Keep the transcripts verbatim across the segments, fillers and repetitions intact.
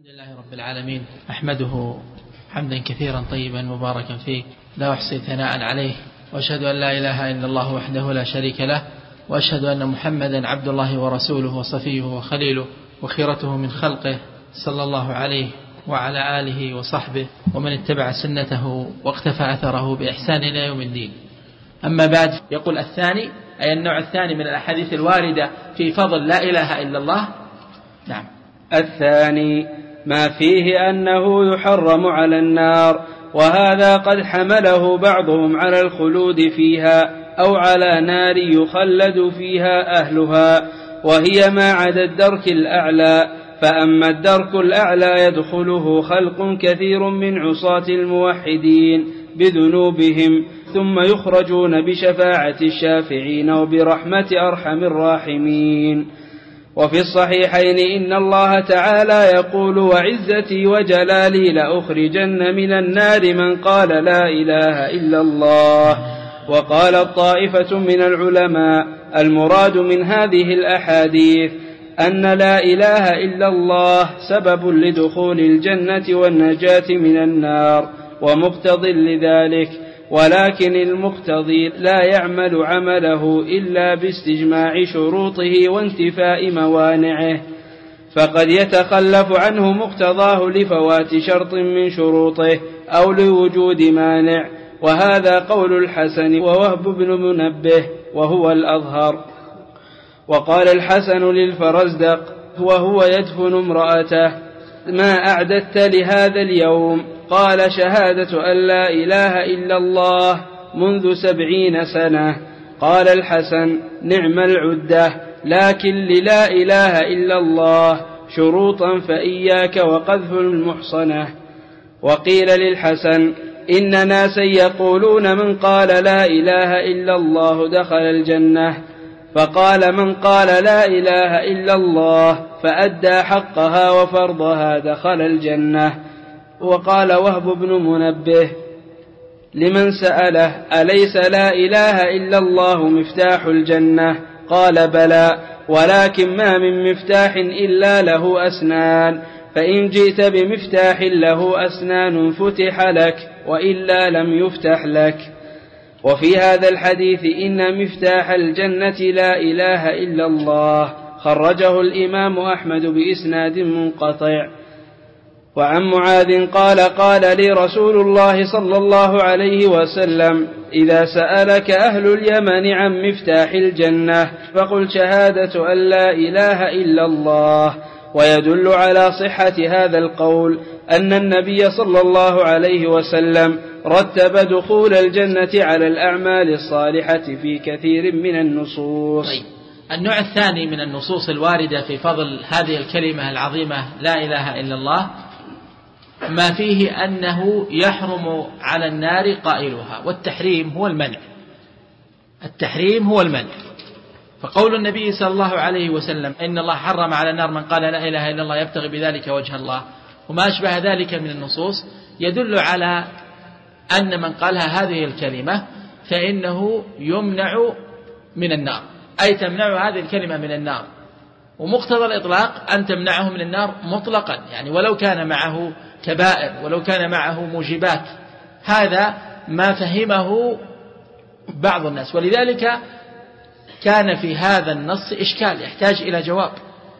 لله رب العالمين، أحمده حمدا كثيرا طيبا مباركا فيه، لا أحصي ثناء عليه، وأشهد أن لا إله إلا الله وحده لا شريك له، وأشهد أن محمدا عبد الله ورسوله وصفيه وخليله وخيرته من خلقه، صلى الله عليه وعلى آله وصحبه ومن اتبع سنته واقتفى أثره بإحسان إلى يوم الدين. أما بعد، يقول الثاني أي النوع الثاني من الأحاديث الواردة في فضل لا إله إلا الله. نعم. الثاني ما فيه أنه يحرم على النار، وهذا قد حمله بعضهم على الخلود فيها أو على نار يخلد فيها أهلها، وهي ما عدا الدرك الأعلى. فأما الدرك الأعلى يدخله خلق كثير من عصاة الموحدين بذنوبهم، ثم يخرجون بشفاعة الشافعين وبرحمة أرحم الراحمين. وفي الصحيحين إن الله تعالى يقول: وعزتي وجلالي لأخرجن من النار من قال لا إله إلا الله. وقال طائفة من العلماء: المراد من هذه الأحاديث أن لا إله إلا الله سبب لدخول الجنة والنجاة من النار ومقتض لذلك، ولكن المقتضي لا يعمل عمله إلا باستجماع شروطه وانتفاء موانعه، فقد يتخلف عنه مقتضاه لفوات شرط من شروطه أو لوجود مانع. وهذا قول الحسن ووهب بن منبه وهو الأظهر. وقال الحسن للفرزدق وهو يدفن امرأته: ما أعددت لهذا اليوم؟ قال: شهادة أن لا إله إلا الله منذ سبعين سنة. قال الحسن: نعم العدة، لكن للا إله إلا الله شروطا، فإياك وقذف المحصنة. وقيل للحسن: إن ناسا يقولون من قال لا إله إلا الله دخل الجنة، فقال: من قال لا إله إلا الله فأدى حقها وفرضها دخل الجنة. وقال وهب بن منبه لمن سأله: أليس لا إله إلا الله مفتاح الجنة؟ قال: بلى، ولكن ما من مفتاح إلا له أسنان، فإن جئت بمفتاح له أسنان فتح لك، وإلا لم يفتح لك. وفي هذا الحديث إن مفتاح الجنة لا إله إلا الله، خرجه الإمام أحمد بإسناد منقطع. وعن معاذ قال: قال لي رسول الله صلى الله عليه وسلم: إذا سألك أهل اليمن عن مفتاح الجنة فقل: شهادة أن لا إله إلا الله. ويدل على صحة هذا القول أن النبي صلى الله عليه وسلم رتب دخول الجنة على الأعمال الصالحة في كثير من النصوص. طيب. النوع الثاني من النصوص الواردة في فضل هذه الكلمة العظيمة لا إله إلا الله ما فيه أنه يحرم على النار قائلها، والتحريم هو المنع. التحريم هو المنع. فقول النبي صلى الله عليه وسلم: إن الله حرم على النار من قال لا إله إلا الله يبتغي بذلك وجه الله، وما أشبه ذلك من النصوص، يدل على أن من قالها هذه الكلمة فإنه يمنع من النار، أي تمنع هذه الكلمة من النار. ومقتضى الإطلاق أن تمنعه من النار مطلقا، يعني ولو كان معه كبائر، ولو كان معه موجبات. هذا ما فهمه بعض الناس، ولذلك كان في هذا النص إشكال يحتاج إلى جواب.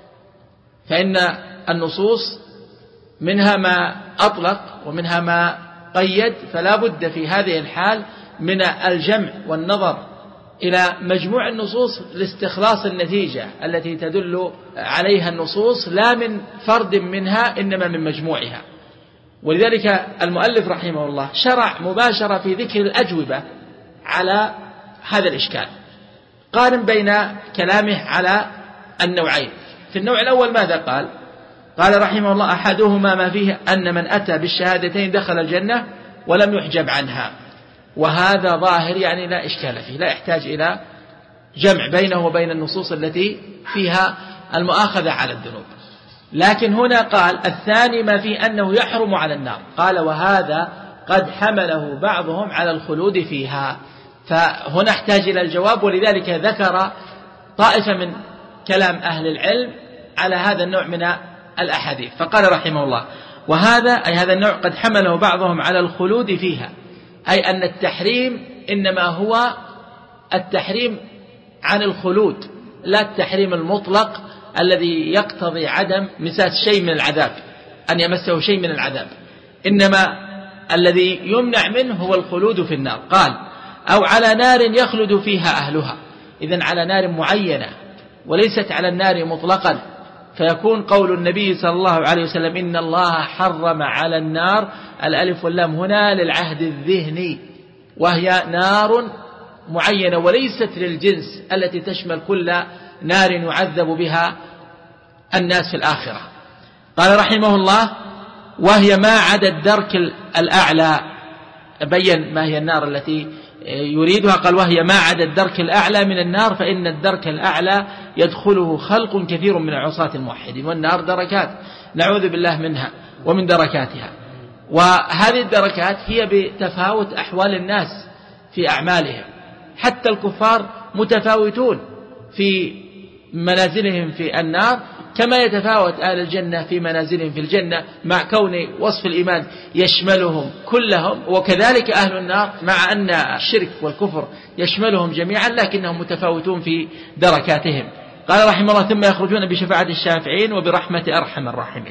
فإن النصوص منها ما أطلق ومنها ما قيد، فلا بد في هذه الحال من الجمع والنظر إلى مجموع النصوص لاستخلاص النتيجة التي تدل عليها النصوص، لا من فرد منها إنما من مجموعها. ولذلك المؤلف رحمه الله شرع مباشرة في ذكر الأجوبة على هذا الإشكال. قارن بين كلامه على النوعين. في النوع الأول ماذا قال؟ قال رحمه الله: أحدهما ما فيه أن من أتى بالشهادتين دخل الجنة ولم يحجب عنها. وهذا ظاهر، يعني لا إشكال فيه، لا يحتاج إلى جمع بينه وبين النصوص التي فيها المؤاخذة على الذنوب. لكن هنا قال الثاني ما فيه أنه يحرم على النار، قال: وهذا قد حمله بعضهم على الخلود فيها. فهنا احتاج إلى الجواب، ولذلك ذكر طائفة من كلام أهل العلم على هذا النوع من الأحاديث. فقال رحمه الله: وهذا أي هذا النوع قد حمله بعضهم على الخلود فيها، أي أن التحريم إنما هو التحريم عن الخلود، لا التحريم المطلق الذي يقتضي عدم مساس شيء من العذاب، أن يمسه شيء من العذاب، إنما الذي يمنع منه هو الخلود في النار. قال: أو على نار يخلد فيها أهلها، إذن على نار معينة وليست على النار مطلقا، فيكون قول النبي صلى الله عليه وسلم: إن الله حرم على النار، الألف واللام هنا للعهد الذهني، وهي نار معينة وليست للجنس التي تشمل كل نار يعذب بها الناس في الآخرة. قال رحمه الله: وهي ما عدا الدرك الأعلى، بين ما هي النار التي يريدها. قال: وهي ما عدا الدرك الأعلى من النار، فإن الدرك الأعلى يدخله خلق كثير من العصاة الموحدين، والنار دركات نعوذ بالله منها ومن دركاتها، وهذه الدركات هي بتفاوت أحوال الناس في أعمالهم، حتى الكفار متفاوتون في منازلهم في النار كما يتفاوت أهل الجنة في منازلهم في الجنة، مع كون وصف الإيمان يشملهم كلهم، وكذلك أهل النار مع أن الشرك والكفر يشملهم جميعا لكنهم متفاوتون في دركاتهم. قال رحمه الله: ثم يخرجون بشفاعة الشافعين وبرحمة أرحم الراحمين.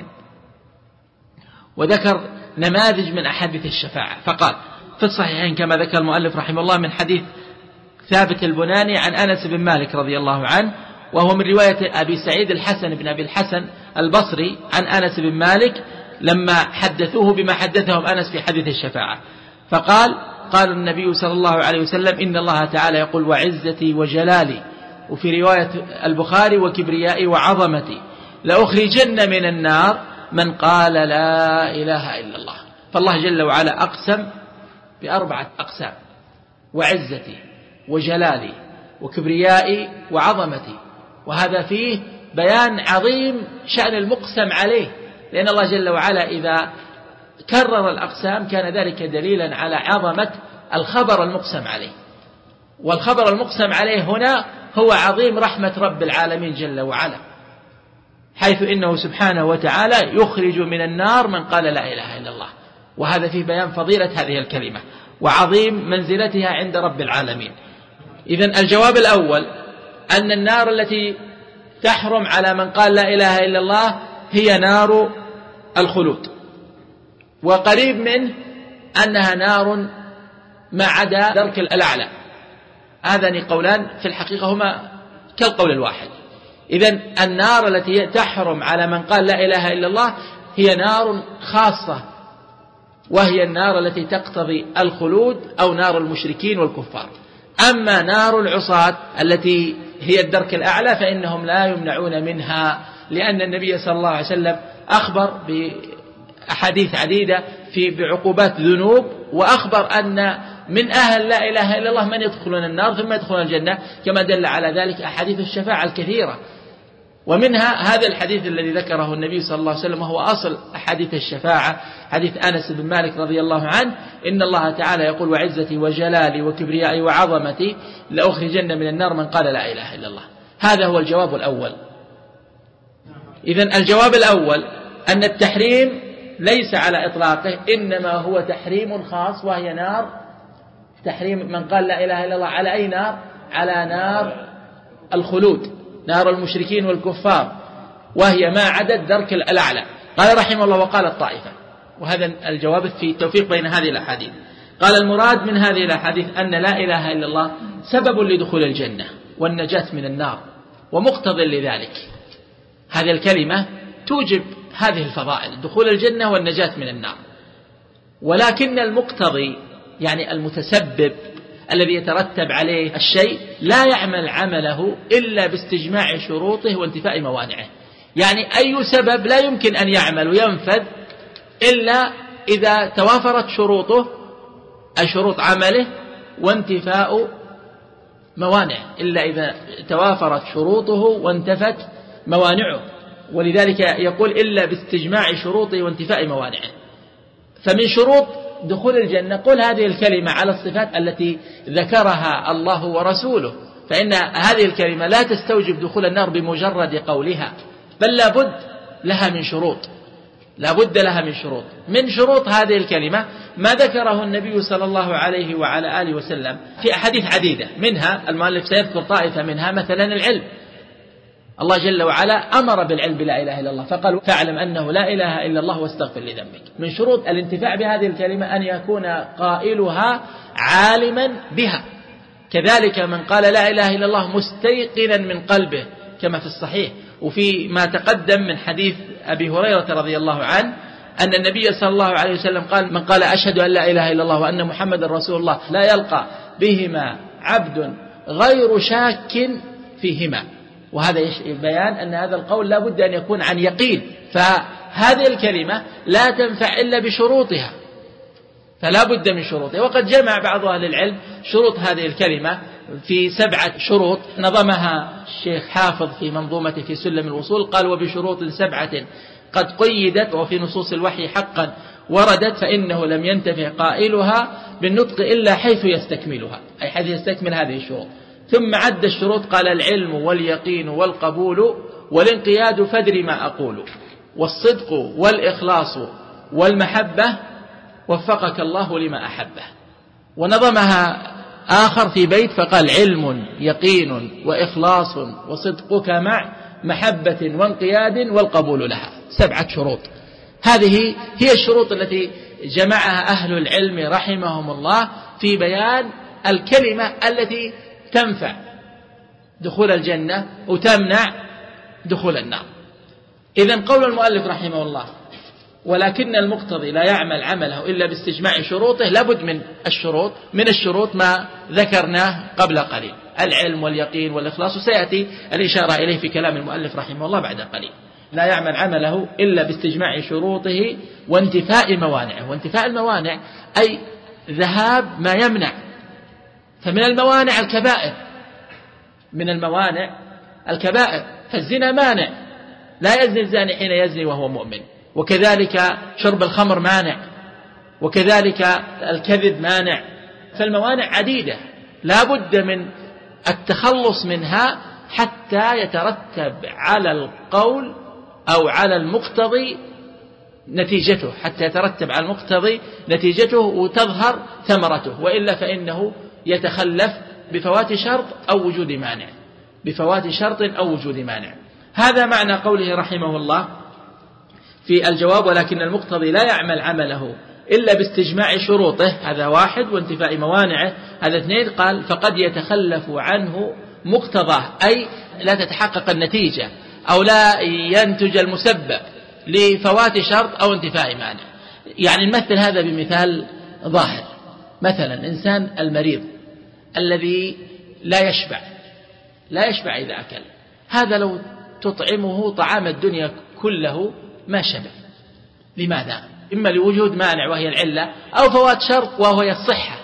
وذكر نماذج من أحاديث الشفاعة، فقال: في الصحيحين كما ذكر المؤلف رحمه الله من حديث ثابت البناني عن أنس بن مالك رضي الله عنه، وهو من رواية أبي سعيد الحسن بن أبي الحسن البصري عن أنس بن مالك لما حدثوه بما حدثهم أنس في حديث الشفاعة، فقال: قال النبي صلى الله عليه وسلم: إن الله تعالى يقول: وعزتي وجلالي، وفي رواية البخاري: وكبريائي وعظمتي لأخرجن من النار من قال لا إله إلا الله. فالله جل وعلا أقسم بأربعة أقسام: وعزتي وجلالي وكبريائي وعظمتي، وهذا فيه بيان عظيم شأن المقسم عليه، لأن الله جل وعلا إذا كرر الأقسام كان ذلك دليلا على عظمة الخبر المقسم عليه، والخبر المقسم عليه هنا هو عظيم رحمة رب العالمين جل وعلا، حيث إنه سبحانه وتعالى يخرج من النار من قال لا إله إلا الله، وهذا فيه بيان فضيلة هذه الكلمة وعظيم منزلتها عند رب العالمين. إذن الجواب الأول أن النار التي تحرم على من قال لا إله إلا الله هي نار الخلود، وقريب منه أنها نار ما عدا درك الأعلى. هذان قولان في الحقيقة هما كالقول الواحد. إذن النار التي تحرم على من قال لا إله إلا الله هي نار خاصة، وهي النار التي تقتضي الخلود، أو نار المشركين والكفار. أما نار العصاة التي هي الدرك الأعلى فإنهم لا يمنعون منها، لأن النبي صلى الله عليه وسلم أخبر بأحاديث عديدة في بعقوبات ذنوب، وأخبر أن من أهل لا إله إلا الله من يدخلون النار ثم يدخلون الجنة، كما دل على ذلك أحاديث الشفاعة الكثيرة، ومنها هذا الحديث الذي ذكره النبي صلى الله عليه وسلم وهو أصل أحاديث الشفاعة، حديث أنس بن مالك رضي الله عنه: إن الله تعالى يقول: وعزتي وجلالي وكبريائي وعظمتي لأخرجن من النار من قال لا إله إلا الله. هذا هو الجواب الأول. إذن الجواب الأول أن التحريم ليس على إطلاقه، إنما هو تحريم خاص، وهي نار تحريم من قال لا إله إلا الله على أي نار؟ على نار الخلود، نار المشركين والكفار، وهي ما عدا الدرك الأعلى. قال رحمه الله: وقال الطائفة، وهذا الجواب في التوفيق بين هذه الأحاديث. قال: المراد من هذه الأحاديث أن لا إله إلا الله سبب لدخول الجنة والنجاة من النار، ومقتضى لذلك. هذه الكلمة توجب هذه الفضائل: دخول الجنة والنجاة من النار. ولكن المقتضي يعني المتسبب الذي يترتب عليه الشيء لا يعمل عمله إلا باستجماع شروطه وانتفاء موانعه. يعني أي سبب لا يمكن أن يعمل وينفذ إلا إذا توافرت شروطه، أي شروط عمله، وانتفاء موانعه، إلا إذا توافرت شروطه وانتفت موانعه. ولذلك يقول: إلا باستجماع شروطه وانتفاء موانعه. فمن شروط دخول الجنة قل هذه الكلمة على الصفات التي ذكرها الله ورسوله، فإن هذه الكلمة لا تستوجب دخول النار بمجرد قولها، بل لابد لها من شروط، لا بد لها من شروط. من شروط هذه الكلمة ما ذكره النبي صلى الله عليه وعلى آله وسلم في أحاديث عديدة، منها المؤلف سيذكر طائفة منها، مثلا العلم. الله جل وعلا أمر بالعلم بلا إله إلا الله، فقال فاعلم أنه لا إله إلا الله واستغفر لذنبك. من شروط الانتفاع بهذه الكلمة أن يكون قائلها عالما بها. كذلك من قال لا إله إلا الله مستيقنا من قلبه كما في الصحيح وفي ما تقدم من حديث أبي هريرة رضي الله عنه أن النبي صلى الله عليه وسلم قال من قال أشهد أن لا إله إلا الله وأن محمد رسول الله لا يلقى بهما عبد غير شاك فيهما. وهذا بيان أن هذا القول لا بد أن يكون عن يقين، فهذه الكلمة لا تنفع إلا بشروطها، فلا بد من شروطها. وقد جمع بعض أهل العلم شروط هذه الكلمة في سبعة شروط نظمها الشيخ حافظ في منظومته في سلم الوصول، قال وبشروط سبعة قد قيدت وفي نصوص الوحي حقا وردت فإنه لم ينتفع قائلها بالنطق إلا حيث يستكملها، أي حيث يستكمل هذه الشروط. ثم عد الشروط قال العلم واليقين والقبول والانقياد فادر ما أقول والصدق والإخلاص والمحبة وفقك الله لما أحبه. ونظمها آخر في بيت فقال علم يقين وإخلاص وصدقك مع محبة وانقياد والقبول لها. سبعة شروط، هذه هي الشروط التي جمعها أهل العلم رحمهم الله في بيان الكلمة التي تنفع دخول الجنة وتمنع دخول النار. إذن قول المؤلف رحمه الله ولكن المقتضي لا يعمل عمله إلا باستجماع شروطه، لابد من الشروط. من الشروط ما ذكرناه قبل قليل، العلم واليقين والإخلاص، وسيأتي الإشارة إليه في كلام المؤلف رحمه الله بعد قليل. لا يعمل عمله إلا باستجماع شروطه وانتفاء موانعه. وانتفاء الموانع أي ذهاب ما يمنع، فمن الموانع الكبائر، من الموانع الكبائر، فالزنا مانع، لا يزني الزاني حين يزني وهو مؤمن، وكذلك شرب الخمر مانع، وكذلك الكذب مانع. فالموانع عديدة لا بد من التخلص منها حتى يترتب على القول أو على المقتضي نتيجته، حتى يترتب على المقتضي نتيجته وتظهر ثمرته، وإلا فإنه يتخلف بفوات شرط أو وجود مانع، بفوات شرط أو وجود مانع. هذا معنى قوله رحمه الله في الجواب ولكن المقتضي لا يعمل عمله إلا باستجماع شروطه، هذا واحد، وانتفاء موانعه، هذا اثنين. قال فقد يتخلف عنه مقتضاه، أي لا تتحقق النتيجة أو لا ينتج المسبب لفوات شرط أو انتفاء مانع. يعني نمثل هذا بمثال ظاهر، مثلا إنسان المريض الذي لا يشبع، لا يشبع إذا أكل، هذا لو تطعمه طعام الدنيا كله ما شبع. لماذا؟ إما لوجود مانع وهي العلة، أو فوات شرط وهي الصحة.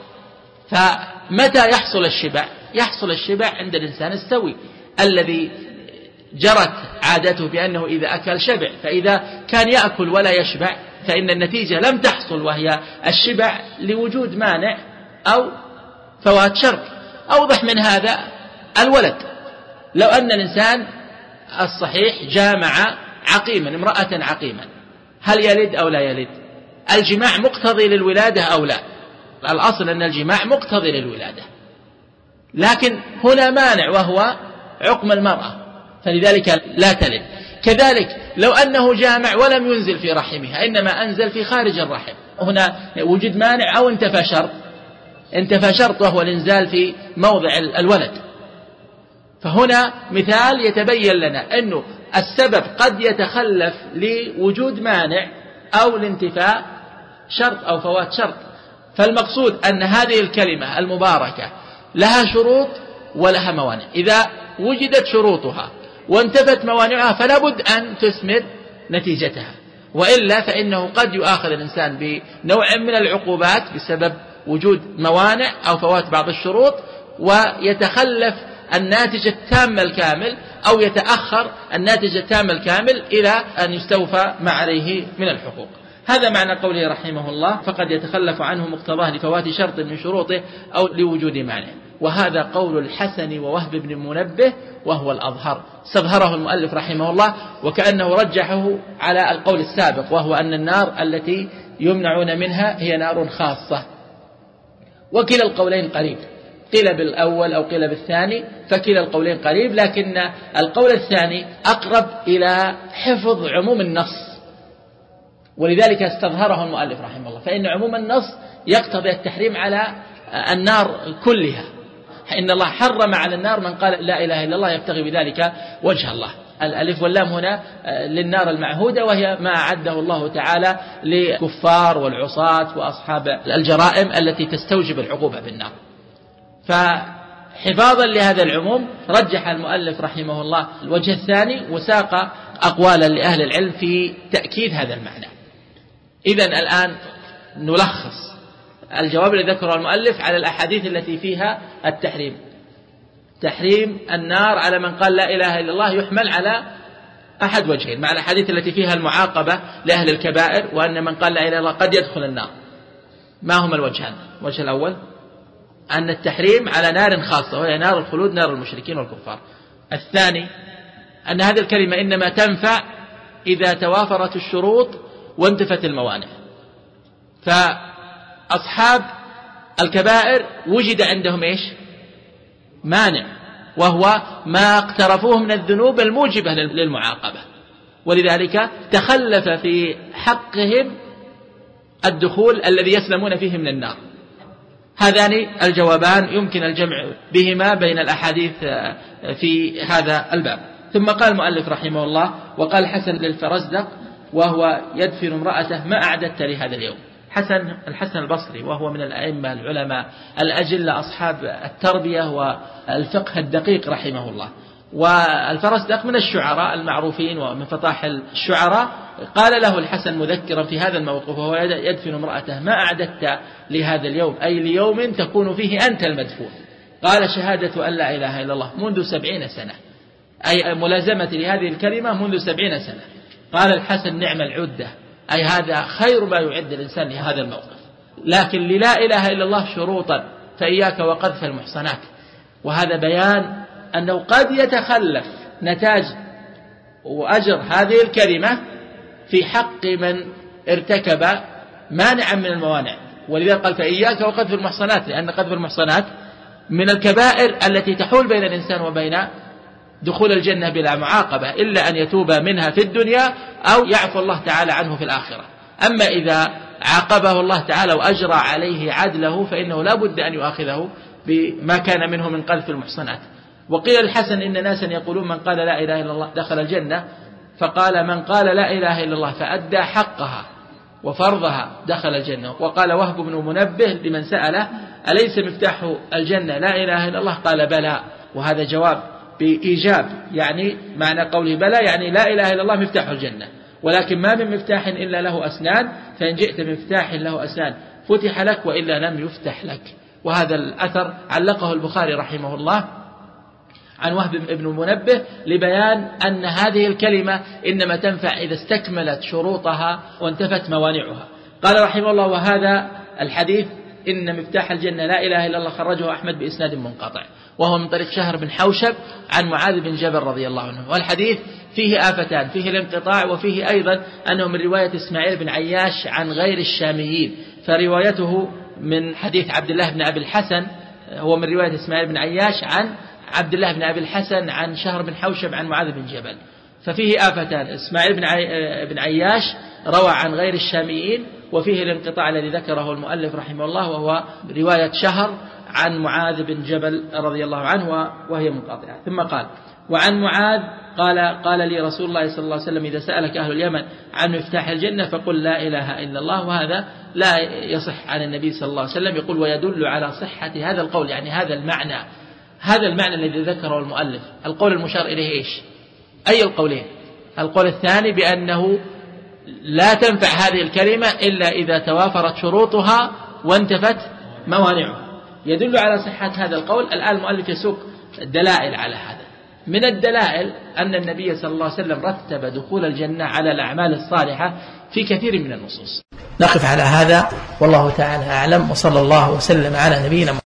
فمتى يحصل الشبع؟ يحصل الشبع عند الإنسان السوي الذي جرت عادته بأنه إذا أكل شبع. فإذا كان يأكل ولا يشبع فإن النتيجة لم تحصل، وهي الشبع لوجود مانع أو فوات شرط. أوضح من هذا الولد، لو أن الإنسان الصحيح جامع عقيما، امرأة عقيما، هل يلد أو لا يلد؟ الجماع مقتضي للولادة أو لا؟ الأصل أن الجماع مقتضي للولادة، لكن هنا مانع وهو عقم المرأة، فلذلك لا تلد. كذلك لو أنه جامع ولم ينزل في رحمها، إنما أنزل في خارج الرحم، هنا وجد مانع أو انتفى شرط؟ انتفى شرط وهو الإنزال في موضع الولد. فهنا مثال يتبين لنا أنه السبب قد يتخلف لوجود مانع أو لانتفاء شرط أو فوات شرط. فالمقصود أن هذه الكلمة المباركة لها شروط ولها موانع، إذا وجدت شروطها وانتفت موانعها فلا بد أن تثمر نتيجتها، وإلا فإنه قد يؤاخذ الإنسان بنوع من العقوبات بسبب وجود موانع أو فوات بعض الشروط، ويتخلف الناتج التام الكامل أو يتأخر الناتج التام الكامل إلى أن يستوفى ما عليه من الحقوق. هذا معنى قوله رحمه الله فقد يتخلف عنه مقتضاه لفوات شرط من شروطه أو لوجود مانع. وهذا قول الحسن ووهب بن منبه وهو الأظهر، استظهره المؤلف رحمه الله، وكأنه رجحه على القول السابق، وهو أن النار التي يمنعون منها هي نار خاصة. وكلا القولين قريب، قيل بالأول أو قيل بالثاني، فكلا القولين قريب، لكن القول الثاني أقرب إلى حفظ عموم النص، ولذلك استظهره المؤلف رحمه الله، فإن عموم النص يقتضي التحريم على النار كلها. إن الله حرم على النار من قال لا إله إلا الله يبتغي بذلك وجه الله. الألف واللام هنا للنار المعهودة، وهي ما أعده الله تعالى للكفار والعصاة وأصحاب الجرائم التي تستوجب العقوبة بالنار. فحفاظا لهذا العموم رجح المؤلف رحمه الله الوجه الثاني، وساق أقوالا لأهل العلم في تأكيد هذا المعنى. إذن الآن نلخص الجواب الذي ذكره المؤلف على الأحاديث التي فيها التحريم. تحريم النار على من قال لا إله إلا الله يحمل على أحد وجهين، مع الأحاديث التي فيها المعاقبة لأهل الكبائر، وأن من قال لا إله إلا الله قد يدخل النار. ما هما الوجهان؟ الوجه الأول أن التحريم على نار خاصة، وهي نار الخلود، نار المشركين والكفار. الثاني أن هذه الكلمة إنما تنفع إذا توافرت الشروط وانتفت الموانع. فأصحاب الكبائر وجد عندهم إيش؟ مانع، وهو ما اقترفوه من الذنوب الموجبة للمعاقبة، ولذلك تخلف في حقهم الدخول الذي يسلمون فيه من النار. هذان الجوابان يمكن الجمع بهما بين الأحاديث في هذا الباب. ثم قال المؤلف رحمه الله: وقال حسن للفرزدق وهو يدفن امرأته: ما أعددت لهذا اليوم؟ حسن الحسن البصري، وهو من الأئمة العلماء الأجلة أصحاب التربية والفقه الدقيق رحمه الله. والفرزدق من الشعراء المعروفين ومن فطاحل الشعراء. قال له الحسن مذكرا في هذا الموقف وهو يدفن امرأته: ما أعددت لهذا اليوم، أي ليوم تكون فيه أنت المدفون؟ قال: شهادة أن لا إله إلا الله منذ سبعين سنة، أي ملازمة لهذه الكلمة منذ سبعين سنة. قال الحسن: نعم العدة، أي هذا خير ما يعد الإنسان لهذا الموقف. لكن للا إله إلا الله شروطا، فإياك وقذف المحصنات. وهذا بيان أنه قد يتخلف نتاج وأجر هذه الكلمة في حق من ارتكب مانعا من الموانع، ولذلك قال: فإياك وقذف المحصنات، لأن قذف المحصنات من الكبائر التي تحول بين الإنسان وبين دخول الجنة بلا معاقبة، إلا أن يتوب منها في الدنيا أو يعفو الله تعالى عنه في الآخرة. أما إذا عاقبه الله تعالى وأجرى عليه عدله فإنه لا بد أن يؤاخذه بما كان منه من قذف المحصنات. وقيل الحسن: إن ناسا يقولون من قال لا إله إلا الله دخل الجنة، فقال: من قال لا إله إلا الله فأدى حقها وفرضها دخل الجنة. وقال وهب بن منبه لمن سأله: أليس مفتاح الجنة لا إله إلا الله؟ قال: بلى. وهذا جواب بإيجاب، يعني معنى قوله بلى يعني لا إله إلا الله مفتاح الجنة، ولكن ما من مفتاح إلا له أسنان، فإن جئت بمفتاح له أسنان فتح لك، وإلا لم يفتح لك. وهذا الأثر علقه البخاري رحمه الله عن وهب بن منبه لبيان أن هذه الكلمة إنما تنفع إذا استكملت شروطها وانتفت موانعها. قال رحمه الله: وهذا الحديث إن مفتاح الجنة لا إله إلا الله خرجه أحمد بإسناد منقطع، وهو من طريق شهر بن حوشب عن معاذ بن جبل رضي الله عنه. والحديث فيه آفتان: فيه الانقطاع، وفيه أيضا أنه من رواية إسماعيل بن عياش عن غير الشاميين، فروايته من حديث عبد الله بن أبي الحسن هو من رواية إسماعيل بن عياش عن عبد الله بن أبي الحسن عن شهر بن حوشب عن معاذ بن جبل، ففيه آفتان: إسماعيل بن, عي... بن عياش روى عن غير الشاميين، وفيه الانقطاع الذي ذكره المؤلف رحمه الله وهو رواية شهر عن معاذ بن جبل رضي الله عنه وهي منقطعة. ثم قال: وعن معاذ قال: قال لي رسول الله صلى الله عليه وسلم: إذا سألك أهل اليمن عن مفتاح الجنة فقل لا إله إلا الله. وهذا لا يصح عن النبي صلى الله عليه وسلم. يقول: ويدل على صحة هذا القول، يعني هذا المعنى هذا المعنى الذي ذكره المؤلف. القول المشار إليه إيش؟ أي القولين؟ القول الثاني بأنه لا تنفع هذه الكلمة إلا إذا توافرت شروطها وانتفت موانعها. يدل على صحة هذا القول. الآن المؤلف يسوق دلائل على هذا. من الدلائل أن النبي صلى الله عليه وسلم رتب دخول الجنة على الأعمال الصالحة في كثير من النصوص. نقف على هذا والله تعالى أعلم، وصلى الله وسلم على نبينا محمد.